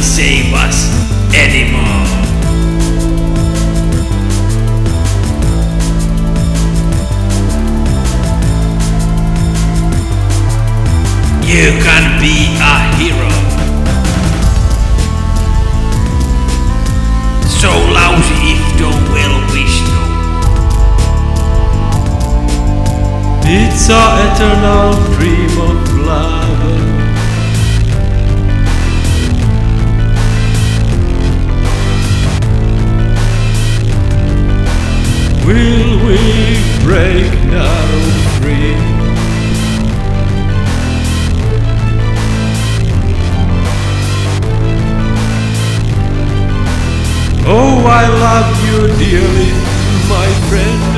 save us anymore. You can be a hero, so lousy if the will wish no. It's our eternal dream of love. Will we break now free? Oh, I love you dearly, my friend.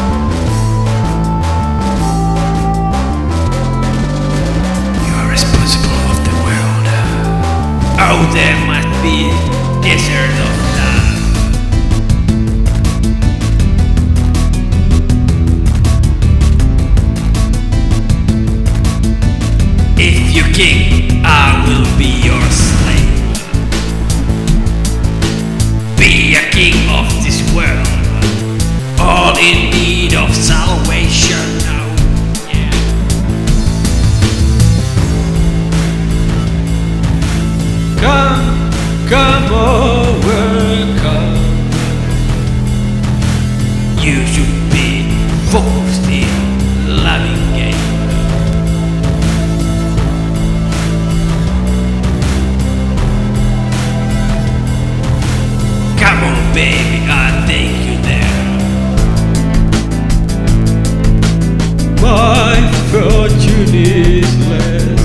You are responsible of the world. Oh, there must be a desert of love. If you king, I will be your slave. Be a king of this world, all in need of salvation now. Yeah. Come over, come. You should be focused in loving game. Come on, baby, I'll take you there. My fortune is less.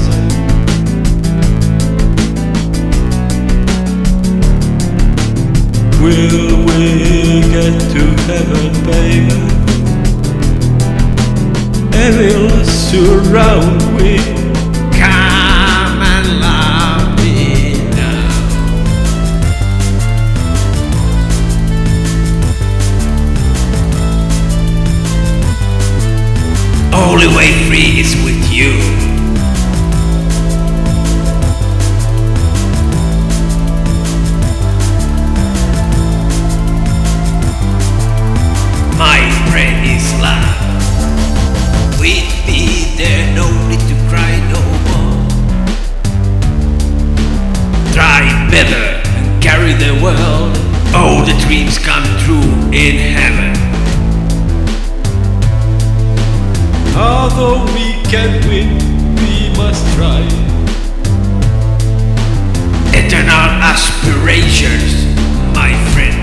Will we get to heaven, baby? And will surround with. Come and love me now. Only way free is with you. My friend is love. With me there no need to cry no more. Try better and carry the world. All the dreams come true in heaven. Although we can win, we must try. Eternal aspirations, my friend.